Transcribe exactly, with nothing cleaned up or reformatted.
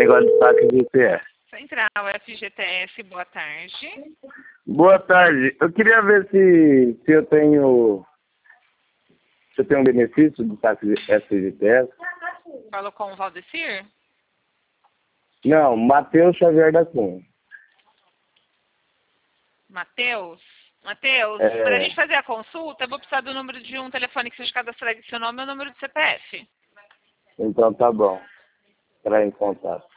negócio de táxi G T S. Central F G T S, boa tarde. Boa tarde. Eu queria ver se, se eu tenho se eu tenho um benefício do táxi F G T S. Falou com o Valdecir? Não, Matheus Xavier da Cunha. Matheus? Matheus, É... para a gente fazer a consulta, eu vou precisar do número de um telefone que seja cadastrado em seu nome e o número do C P F. Então tá bom. Entrar em contato.